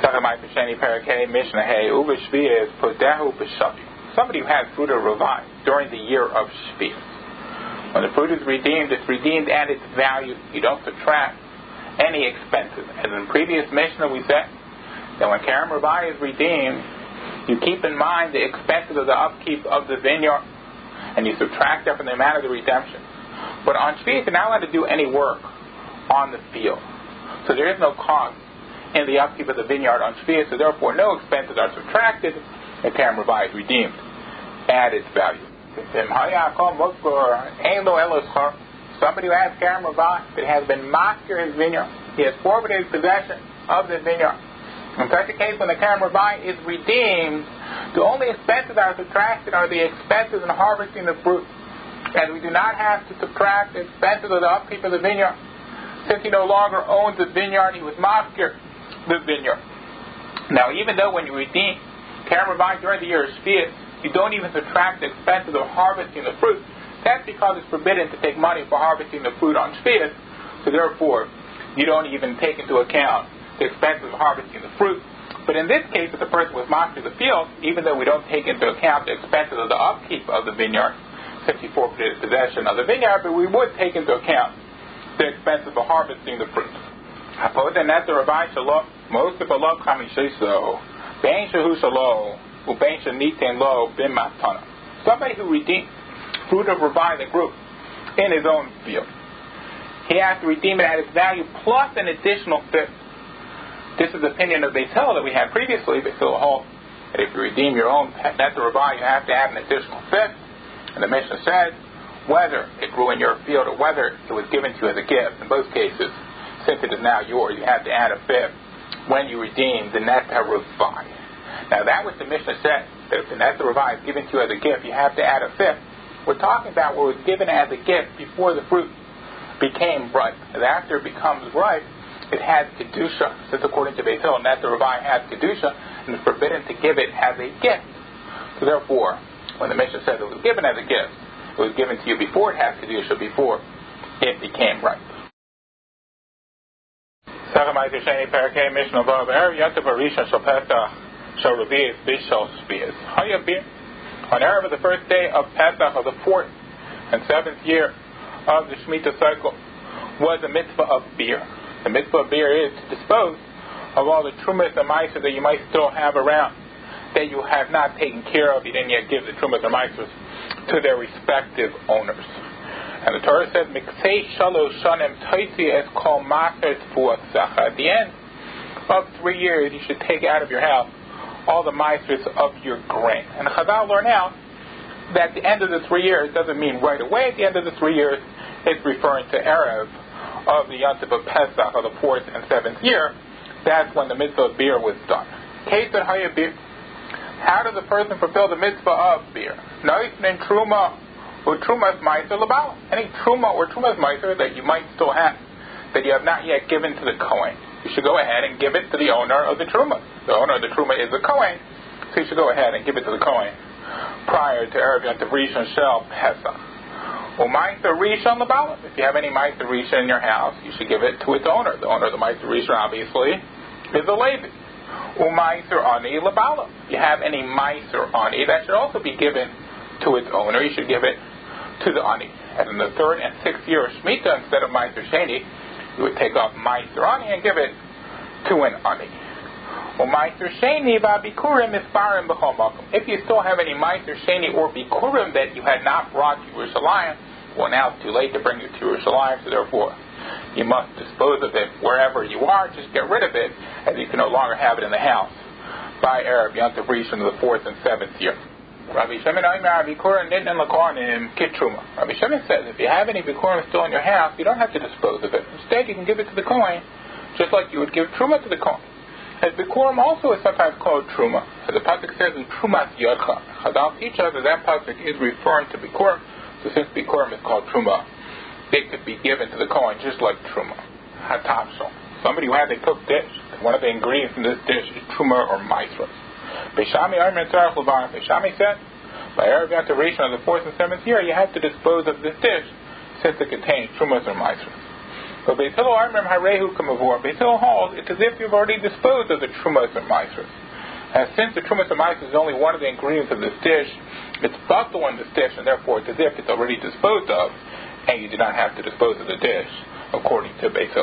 Somebody who had fruit of Ravai during the year of Shvius. When the fruit is redeemed, it's redeemed at its value. You don't subtract any expenses. As in the previous Mishnah we said that when Kerem Ravai is redeemed, you keep in mind the expenses of the upkeep of the vineyard, and you subtract that from the amount of the redemption. But on Shvius, you're not allowed to do any work on the field. So there is no cost in the upkeep of the vineyard on Shvius, so therefore no expenses are subtracted, and Kerem Ravai is redeemed at its value. Somebody who has Kerem Ravai that has been master his vineyard, he has forfeited his possession of the vineyard. In such a case, when the Kerem Ravai is redeemed, the only expenses that are subtracted are the expenses in harvesting the fruit. And we do not have to subtract the expenses of the upkeep of the vineyard. Since he no longer owns the vineyard, he was master the vineyard. Now, even though when you redeem Kerem Ravai during the year of Shvius, you don't even subtract the expenses of harvesting the fruit, that's because it's forbidden to take money for harvesting the fruit on Shvius. So therefore, you don't even take into account the expenses of harvesting the fruit. But in this case, if the person was master the field, even though we don't take into account the expenses of the upkeep of the vineyard, since he forfeited his possession of the vineyard, but we would take into account the expenses of harvesting the fruit. Somebody who redeemed fruit of Ravai, the group, in his own field, he has to redeem it at its value plus an additional fifth. This is the opinion of Beis Hillel that we had previously. Beis Hillel holds that if you redeem your own Netzer Ravai, you have to add an additional fifth. And the Mishnah says, whether it grew in your field or whether it was given to you as a gift, in both cases, since it is now yours, you have to add a fifth when you redeem the Netzer Ravai. Now that was the Mishnah said, that if the Netzer Ravai is given to you as a gift, you have to add a fifth. We're talking about what was given as a gift before the fruit became ripe. And after it becomes ripe, it has Kedusha. Since according to Beis Hillel, Netzer Ravai has Kedusha, and it's forbidden to give it as a gift. So therefore, when the Mishnah says it was given as a gift, it was given to you before it has Kedusha, before it became ripe. On Erev of the first day of Pesach of the 4th and 7th year of the Shemitah cycle was a mitzvah of beer. The mitzvah of beer is to dispose of all the trumas and maasros that you might still have around that you have not taken care of. You didn't yet give the trumas and maasros to their respective owners. And the Torah said, "Miksei shalosh shanim toitzi es kol maser tfuasacha." At the end of 3 years, you should take out of your house all the maasros of your grain. And Chazal learn out that the end of the 3 years doesn't mean right away. At the end of the 3 years, it's referring to Erev of the Yontif of Pesach of the 4th and 7th year. That's when the mitzvah of beer was done. Case at Haya beer. How does a person fulfill the mitzvah of beer? Noisnin truma or trumas meiser labala. Any truma or trumas meiser that you might still have that you have not yet given to the Kohen, you should go ahead and give it to the owner of the truma. The owner of the truma is the Kohen, so you should go ahead and give it to the Kohen prior to Erev Yontif Rishon Shel Pesach. Or Meiser Rishon Labala. If you have any Meiser Rishon in your house, you should give it to its owner. The owner of the Meiser Rishon, obviously, is a Levi. Or Meiser Ani Labala. If you have any Meiser Ani, that should also be given to its owner. You should give it to the Ani. And in the 3rd and 6th year of Shemitah, instead of Meiser Sheni, you would take off Meiser Ani and give it to an Ani. Or Meiser Sheni Bikurim Isparim B'chol Makom. If you still have any Meiser Sheni or Bikurim that you had not brought to Yerushalayim, well, now it's too late to bring it to Yerushalayim, so therefore you must dispose of it wherever you are. Just get rid of it, as you can no longer have it in the house by Erev Yontif Rishon of the 4th and 7th year. Rabbi Shimon says if you have any Bikurim still in your house, you don't have to dispose of it. Instead, you can give it to the Kohen, just like you would give Truma to the Kohen. As Bikurim also is sometimes called Truma. As the pasuk says in Trumas Yodcha, Chazal teach us that pasuk is referring to Bikurim. So since Bikurim is called Truma, it could be given to the Kohen just like Truma. Hatavshel. Somebody who has a cooked dish, one of the ingredients in this dish is Truma or Maasros. Beishami said, by Erev Yontif Rishon of the 4th and 7th year, you have to dispose of this dish since it contains Trumas or Maasros. But Beis Hillel, I remember Harehu Kamavor. Beis Hillel holds it's as if you've already disposed of the Trumas and Maasros. And since the Trumas and Maasros is only one of the ingredients of this dish, it's batal in this dish, and therefore it's as if it's already disposed of, and you do not have to dispose of the dish, according to Beis Hillel.